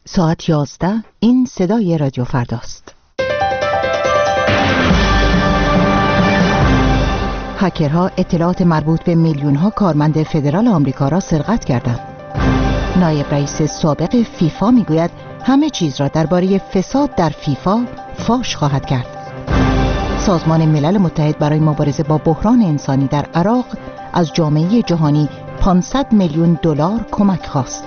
ساعت 11 این صدای رادیو فرداست. هکرها اطلاعات مربوط به میلیون‌ها کارمند فدرال آمریکا را سرقت کردند. نایب رئیس سابق فیفا میگوید همه چیز را درباره فساد در فیفا فاش خواهد کرد. سازمان ملل متحد برای مبارزه با بحران انسانی در عراق از جامعه جهانی 500 میلیون دلار کمک خواست.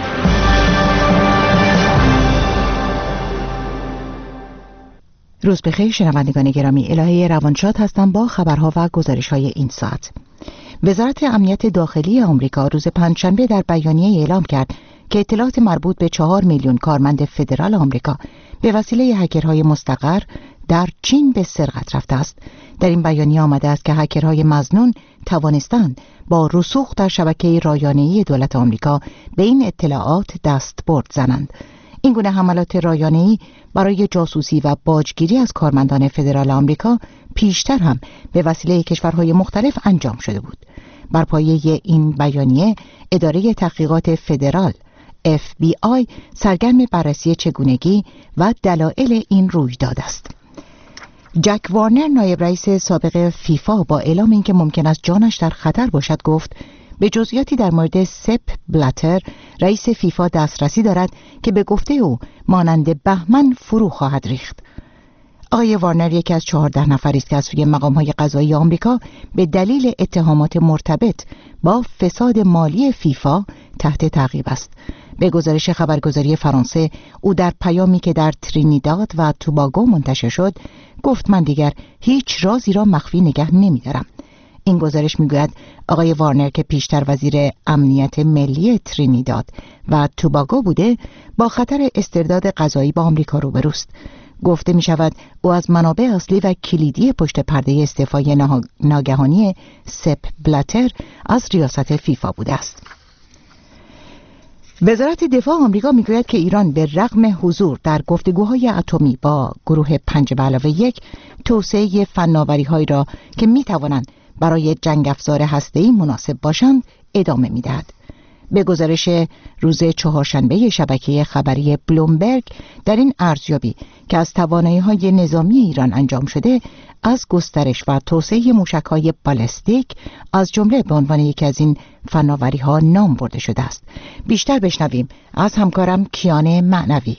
روز بخیر شنوندگان گرامی، الهه روانشاد هستم با خبرها و گزارش‌های این ساعت. وزارت امنیت داخلی آمریکا روز پنجشنبه در بیانیه اعلام کرد که اطلاعات مربوط به 4 میلیون کارمند فدرال آمریکا به وسیله هکرهای مستقر در چین به سرقت رفته است. در این بیانیه آمده است که هکرهای مظنون توانستند با رسوخ در شبکه رایانه‌ای دولت آمریکا به این اطلاعات دستبرد زنند. این گونه حملات رایانه‌ای برای جاسوسی و باجگیری از کارمندان فدرال آمریکا پیشتر هم به وسیله کشورهای مختلف انجام شده بود. بر پایه این بیانیه اداره تحقیقات فدرال FBI سرگرم بررسی چگونگی و دلایل این رویداد است. جک وارنر نایب رئیس سابق فیفا با اعلام اینکه ممکن است جانش در خطر باشد گفت به جزئیاتی در مورد سپ بلاتر رئیس فیفا دسترسی دارد که به گفته او مانند بهمن فرو خواهد ریخت. آقای وارنر یکی از 14 نفری است که از سوی مقام‌های قضایی آمریکا به دلیل اتهامات مرتبط با فساد مالی فیفا تحت تعقیب است. به گزارش خبرگزاری فرانسه، او در پیامی که در ترینیداد و توباگو منتشر شد گفت من دیگر هیچ رازی را مخفی نگه نمی‌دارم. این گزارش میگوید آقای وارنر که پیشتر وزیر امنیت ملی ترینیداد و توباگو بوده با خطر استرداد قضایی با آمریکا روبروست. گفته می شود او از منابع اصلی و کلیدی پشت پرده استعفای ناگهانی سپ بلاتر از ریاست فیفا بوده است. وزارت دفاع آمریکا میگوید که ایران به رغم حضور در گفتگوهای اتمی با گروه 5+1 توسعه فناوری‌هایی را که میتوانند برای جنگ افزار هسته‌ای مناسب باشند ادامه میدهد. به گزارش روز چهارشنبه شبکه خبری بلومبرگ، در این ارزیابی که از توانایی‌های نظامی ایران انجام شده از گسترش و توسعه موشک‌های بالستیک از جمله به عنوان یکی از این فناوری‌ها نام برده شده است. بیشتر بشنویم از همکارم کیان معنوی.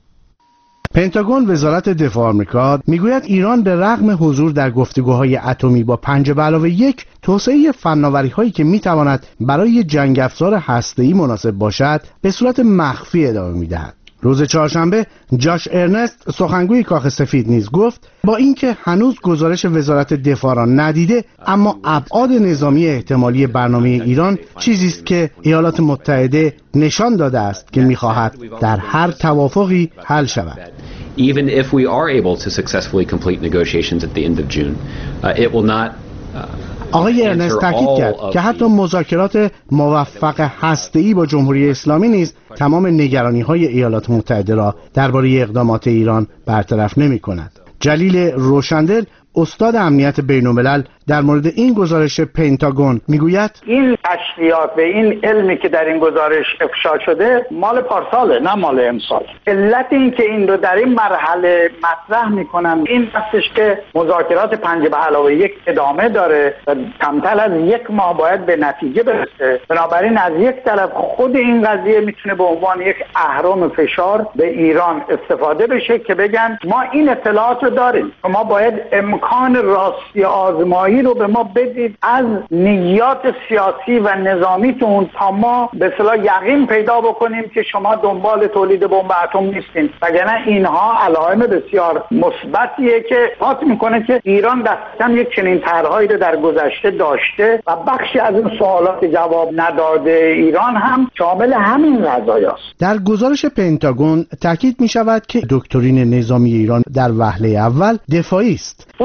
پنتاگون وزارت دفاع آمریکا میگوید ایران به رغم حضور در گفتگوهای اتمی با 5+1 توسعه فناوری‌هایی که میتواند برای جنگ افزار هسته‌ای مناسب باشد به صورت مخفی ادامه میدهد. روز چهارشنبه جاش ارنست سخنگوی کاخ سفید نیز گفت با اینکه هنوز گزارش وزارت دفاع را ندیده اما ابعاد نظامی احتمالی برنامه ایران چیزی است که ایالات متحده نشان داده است که می‌خواهد در هر توافقی حل شود. Even if we are able to successfully complete negotiations at the end of June, it will not آقای ارنست تاکید کرد که حتی مذاکرات موفق هسته‌ای با جمهوری اسلامی نیز تمام نگرانی‌های ایالات متحده را درباره اقدامات ایران برطرف نمی‌کند. جلیل روشندل استاد امنیت بین‌الملل در مورد این گزارش پنتاگون میگوید این کشفیات و این علمی که در این گزارش افشا شده مال پارساله نه مال امسال. علت این که این رو در این مرحله مطرح میکنن این هستش که مذاکرات 5+1 ادامه داره و کمتر از 1 ماه باید به نتیجه برسه. بنابراین از یک طرف خود این قضیه میتونه به عنوان یک اهرم فشار به ایران استفاده بشه که بگن ما این اطلاعات رو داریم، ما باید امکان راستی آزمایی رو به ما بدید از نیات سیاسی و نظامیتون تا ما به اصطلاح یقین پیدا بکنیم که شما دنبال تولید بمب اتم نیستین. وگرنه اینها علائم بسیار مثبتیه که اثبات میکنه که ایران دقیقاً یک چنین طرحهایی رو در گذشته داشته و بخشی از این سوالات جواب نداده ایران هم شامل همین قضایاست. در گزارش پنتاگون تاکید می شود که دکترین نظامی ایران در وهله اول دفاعی است. اون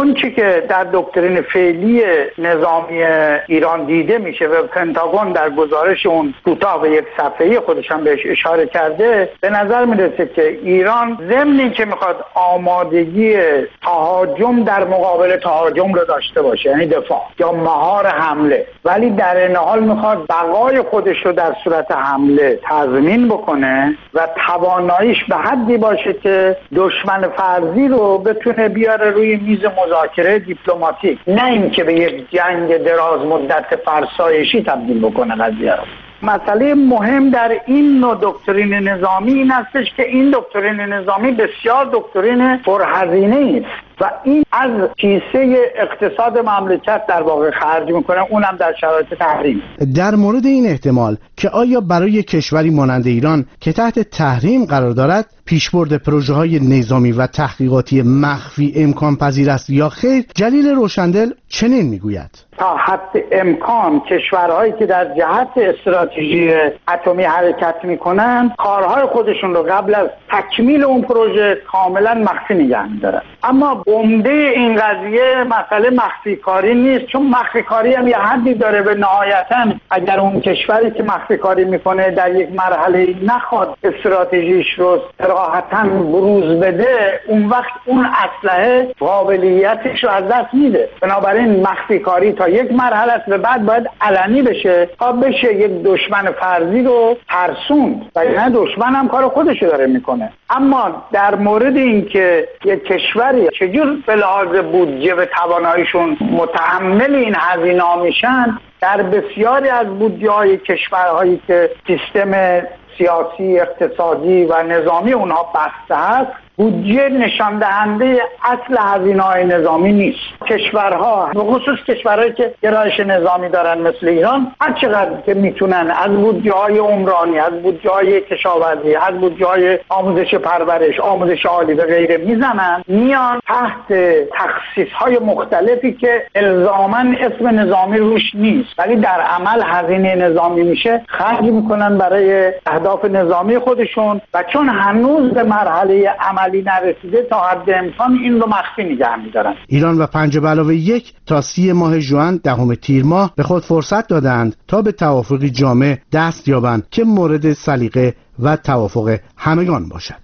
اون چی که در دکترین فعلی نظامی ایران دیده میشه و پنتاگون در گزارش اون کوتاه به یک صفحه‌ای خودش هم بهش اشاره کرده، به نظر میرسه که ایران ضمن اینکه میخواد آمادگی تهاجم در مقابل تهاجم رو داشته باشه، یعنی دفاع یا مهار حمله، ولی در این حال میخواد بقای خودش رو در صورت حمله تضمین بکنه و تواناییش به حدی باشه که دشمن فرضی رو بتونه بیاره روی میز مذاکره دیپلماتیک، نه اینکه به یک جنگ دراز مدت فرسایشی تبدیل بکنه قضیه رو. مسئله مهم در این نوع دکترین نظامی این هستش که این دکترین نظامی بسیار دکترین پرهزینه است و این از کیسه اقتصاد مملکت در واقع خرج میکنه، اونم در شرایط تحریم. در مورد این احتمال که آیا برای کشوری مانند ایران که تحت تحریم قرار دارد پیشبرد پروژه‌های نظامی و تحقیقاتی مخفی امکان پذیر است یا خیر، جلیل روشندل چنین میگوید: تا حد امکان کشورهایی که در جهت استراتژی اتمی حرکت میکنن کارهای خودشون رو قبل از تکمیل اون پروژه کاملا مخفی نگه می‌دارن. اما عمده این قضیه مسئله مخفی کاری نیست، چون مخفی کاری هم یه حدی داره و نهایتاً اگر اون کشوری که مخفی کاری میکنه در یک مرحله نخواد استراتژیش رو صراحتاً بروز بده، اون وقت اون اسلحه قابلیتش رو از دست میده. بنابراین مخفی کاری تا یک مرحله است و بعد باید علنی بشه تا بشه یک دشمن فرضی رو ترسوند و نه دشمن هم کار خودش رو داره میکنه. اما در مورد این که یک کشوری چجور به لحاظ بودجه و تواناییشون متحمل این هزینه‌ها میشن، در بسیاری از بودجه‌های کشورهایی که سیستم سیاسی، اقتصادی و نظامی اونها بسته است، بودجه نشان دهنده اصل هزینه‌های نظامی نیست. کشورها به خصوص کشورهایی که گرایش نظامی دارن مثل ایران، هر چقدر که میتونن از بودجه‌های عمرانی، از بودجه‌های کشاورزی، از بودجه‌های آموزش پرورش، آموزش عالی و غیره میزنن، میان تحت تخصیص‌های مختلفی که الزاماً اسم نظامی روش نیست ولی در عمل هزینه نظامی میشه، خرج میکنن برای اهداف نظامی خودشون و چون هنوز به مرحله عملی نرسیده تا حد امکان این رو مخفی نگه می‌دارن. ایران و 5+1 تا 30 ماه ژوئن 10 تیر ماه به خود فرصت دادند تا به توافقی جامع دست یابند که مورد سلیقه و توافق همگان باشد.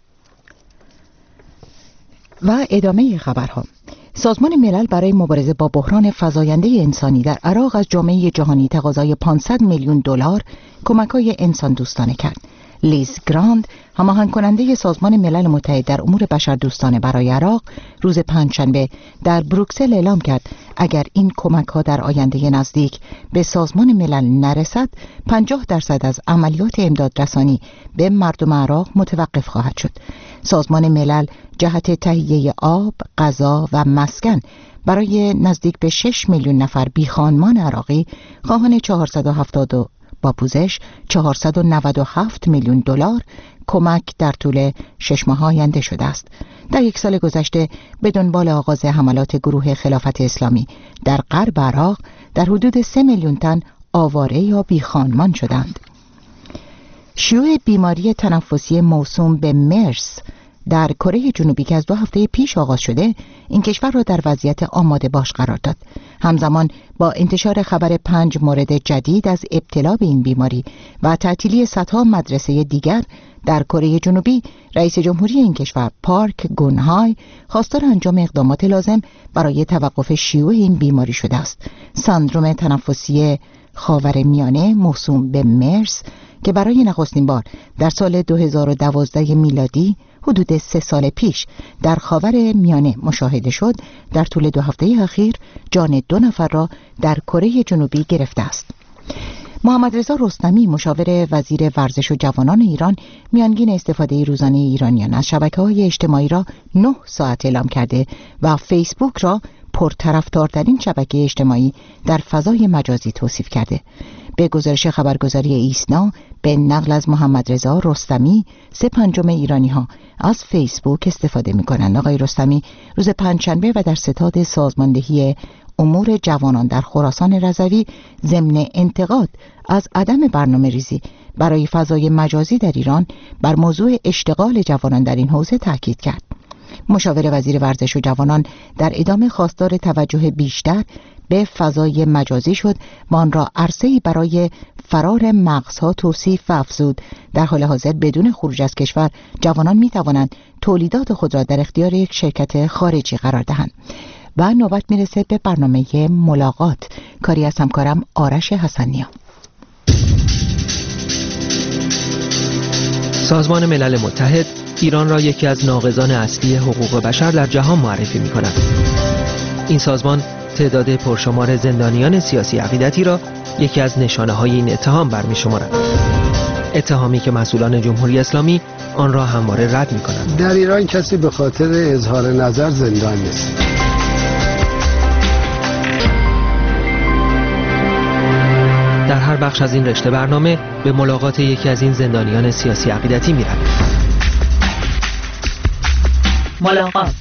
و ادامه خبرها: سازمان ملل برای مبارزه با بحران فزاینده انسانی در عراق از جامعه جهانی تقاضای 500 میلیون دلار کمک‌های انسان دوستانه کرد. لیز گراند، هماهنگ کننده سازمان ملل متحد در امور بشردوستانه برای عراق، روز پنجشنبه در بروکسل اعلام کرد اگر این کمک‌ها در آینده نزدیک به سازمان ملل نرسد، 50% از عملیات امدادرسانی به مردم عراق متوقف خواهد شد. سازمان ملل جهت تهیه آب، غذا و مسکن برای نزدیک به 6 میلیون نفر بیخانمان عراقی خواهان 497 میلیون دلار کمک در طول 6 ماه آینده شده است. در یک سال گذشته به دنبال آغاز حملات گروه خلافت اسلامی در غرب عراق در حدود 3 میلیون تن آواره یا بیخانمان شدند. شیوع بیماری تنفسی موسوم به مرس در کره جنوبی که از 2 هفته پیش آغاز شده، این کشور را در وضعیت آماده باش قرار داد. همزمان با انتشار خبر 5 مورد جدید از ابتلا به این بیماری و تعطیلی صدها مدرسه دیگر در کره جنوبی، رئیس جمهوری این کشور پارک گونهای خواستار انجام اقدامات لازم برای توقف شیوع این بیماری شده است. سندروم تنفسی خاورمیانه موسوم به مرس که برای نخستین بار در سال 2012 میلادی حدود 3 سال پیش در خاور میانه مشاهده شد، در طول 2 هفته اخیر جان 2 نفر را در کره جنوبی گرفته است. محمد رضا رستمی، مشاور وزیر ورزش و جوانان ایران، میانگین استفاده روزانه ایرانیان از شبکه‌های اجتماعی را 9 ساعت اعلام کرده و فیسبوک را پرطرفدارترین شبکه اجتماعی در فضای مجازی توصیف کرده. به گزارش خبرگزاری ایسنا، به نقل از محمد رضا رستمی، 3/5 ایرانی‌ها از فیسبوک استفاده می‌کنند. آقای رستمی روز پنجشنبه و در ستاد سازماندهی امور جوانان در خراسان رضوی ضمن انتقاد از عدم برنامه‌ریزی برای فضای مجازی در ایران بر موضوع اشتغال جوانان در این حوزه تاکید کرد. مشاور وزیر ورزش و جوانان در ادامه خواستار توجه بیشتر به فضای مجازی شد و آن را عرصه‌ای برای فرار مغزها توصیف و افزود. در حال حاضر بدون خروج از کشور جوانان می توانند تولیدات خود را در اختیار یک شرکت خارجی قرار دهند. و نوبت میرسه به برنامه ملاقات، کاری از همکارم آرش حسنیا. سازمان ملل متحد ایران را یکی از ناقضان اصلی حقوق بشر در جهان معرفی می کند. این سازمان تعداد پرشمار زندانیان سیاسی عقیدتی را یکی از نشانه‌های این اتهام برمی شمارد. اتهامی که مسئولان جمهوری اسلامی آن را همواره رد می کنند. در ایران کسی به خاطر اظهار نظر زندان نیست. در هر بخش از این رشته برنامه به ملاقات یکی از این زندانیان سیاسی عقیدتی می رویم. ملاقات.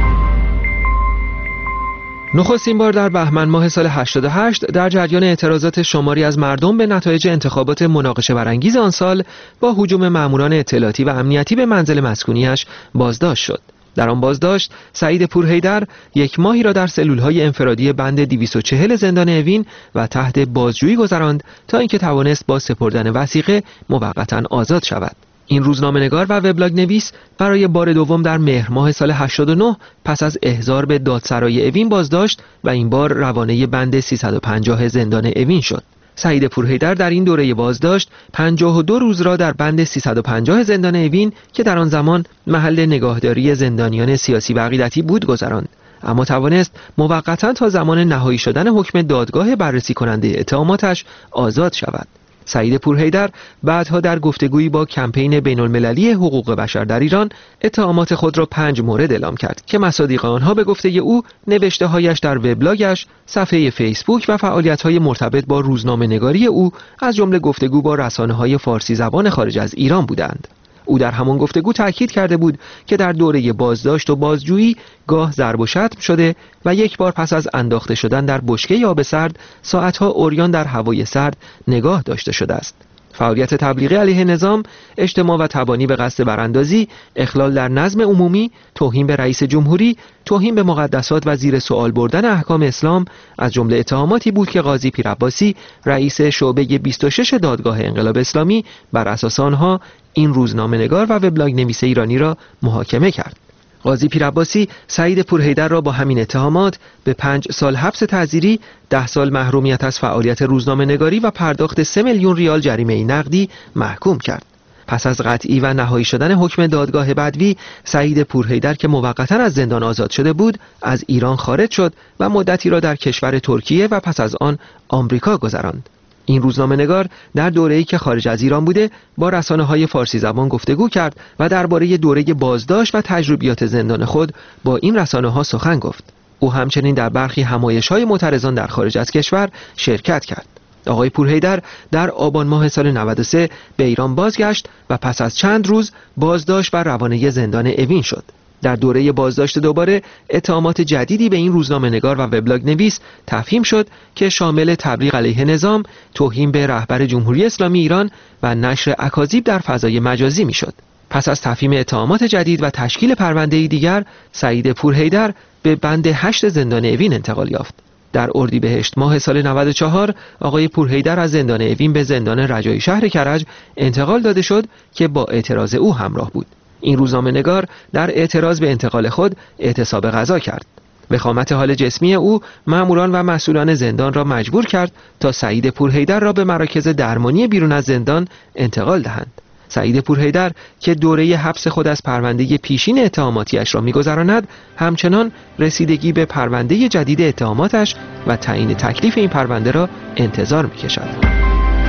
نخستین بار در بهمن ماه سال 88 در جریان اعتراضات شماری از مردم به نتایج انتخابات مناقشه برانگیز آن سال با هجوم ماموران اطلاعاتی و امنیتی به منزل مسکونیش بازداشت شد. در آن بازداشت سعید پورحیدر یک ماهی را در سلولهای انفرادی بند 240 زندان اوین و تحت بازجویی گذراند تا اینکه توانست با سپردن وثیقه موقتا آزاد شود. این روزنامه‌نگار و وبلاگ نویس برای بار دوم در مهر ماه سال 89 پس از احضار به دادسرای اوین بازداشت و این بار روانه بند 350 زندان اوین شد. سعید پورحیدر در این دوره بازداشت 52 روز را در بند 350 زندان اوین که در آن زمان محل نگاهداری زندانیان سیاسی و عقیدتی بود گذراند، اما توانست موقتا تا زمان نهایی شدن حکم دادگاه بررسی کننده اتهاماتش آزاد شود. سعید پورحیدر بعدها در گفتگویی با کمپین بین‌المللی حقوق بشر در ایران اتهامات خود را 5 مورد اعلام کرد که مصادیق آنها به گفته او نوشته‌هایش در وبلاگش، صفحه فیسبوک و فعالیت‌های مرتبط با روزنامه‌نگاری او از جمله گفتگو با رسانه‌های فارسی زبان خارج از ایران بودند. او در همان گفتگو تاکید کرده بود که در دوره بازداشت و بازجویی گاه ضرب و شتم شده و یک بار پس از انداخته شدن در بشکه آب سرد ساعتها عریان در هوای سرد نگاه داشته شده است. فعالیت تبلیغی علیه نظام، اجتماع و تبانی به قصد براندازی، اخلال در نظم عمومی، توهین به رئیس جمهوری، توهین به مقدسات و زیر سوال بردن احکام اسلام از جمله اتهاماتی بود که قاضی پیرعباسی رئیس شعبه 26 دادگاه انقلاب اسلامی بر اساس آنها این روزنامه‌نگار و وبلاگ نویس ایرانی را محاکمه کرد. قاضی پیرعباسی سعید پورحیدر را با همین اتهامات به 5 سال حبس تعزیری، 10 سال محرومیت از فعالیت روزنامه‌نگاری و پرداخت 3 میلیون ریال جریمه نقدی محکوم کرد. پس از قطعی و نهایی شدن حکم دادگاه بدوی، سعید پورحیدر که موقتا از زندان آزاد شده بود، از ایران خارج شد و مدتی را در کشور ترکیه و پس از آن آمریکا گذراند. این روزنامه‌نگار در دوره‌ای که خارج از ایران بوده با رسانه‌های فارسی زبان گفتگو کرد و درباره دوره بازداشت و تجربیات زندان خود با این رسانه‌ها سخن گفت. او همچنین در برخی همایش‌های معترضان در خارج از کشور شرکت کرد. آقای پورحیدر در آبان ماه سال 93 به ایران بازگشت و پس از چند روز بازداشت و روانه زندان اوین شد. در دوره بازداشت دوباره اتهامات جدیدی به این روزنامه‌نگار و وبلاگ نویس تفهیم شد که شامل تبلیغ علیه نظام، توهین به رهبر جمهوری اسلامی ایران و نشر اکاذیب در فضای مجازی میشد. پس از تفهیم اتهامات جدید و تشکیل پرونده‌ای دیگر، سعید پورحیدر به بند 8 زندان اوین انتقال یافت. در اردیبهشت ماه سال 94 آقای پورحیدر از زندان اوین به زندان رجایی شهر کرج انتقال داده شد که با اعتراض او همراه بود. این روزنامه‌نگار در اعتراض به انتقال خود اعتصاب غذا کرد. وخامت حال جسمی او ماموران و مسئولان زندان را مجبور کرد تا سعید پورحیدر را به مراکز درمانی بیرون از زندان انتقال دهند. سعید پورحیدر که دوره حبس خود از پرونده پیشین اتهاماتیش را می‌گذراند، همچنان رسیدگی به پرونده جدید اتهاماتش و تعیین تکلیف این پرونده را انتظار می‌کشد.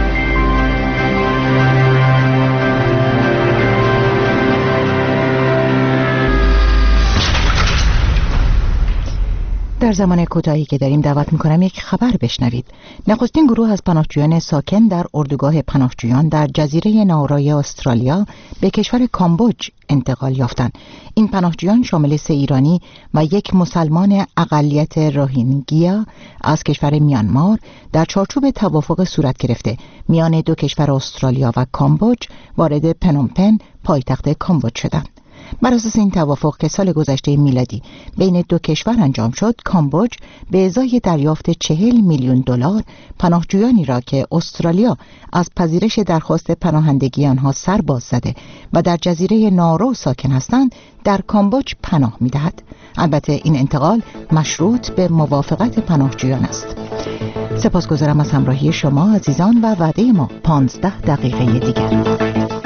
در زمان کوتاهی که داریم دعوت می‌کنم یک خبر بشنوید. نخستین گروه از پناهجویان ساکن در اردوگاه پناهجویان در جزیره ناورای استرالیا به کشور کامبوج انتقال یافتند. این پناهجویان شامل 3 ایرانی و یک مسلمان اقلیت روهینگیا از کشور میانمار در چارچوب توافق صورت گرفته میان 2 کشور استرالیا و کامبوج وارد پنومپن پایتخت کامبوج شدند. بر اساس این توافق که سال گذشته میلادی بین دو کشور انجام شد، کامبوج به ازای دریافت 40 میلیون دلار پناهجویانی را که استرالیا از پذیرش درخواست پناهندگی آنها سر باز زده و در جزیره نارو ساکن هستند در کامبوج پناه می‌دهد. البته این انتقال مشروط به موافقت پناهجویان است. سپاسگزارم از همراهی شما عزیزان و وعده ما 15 دقیقه دیگر.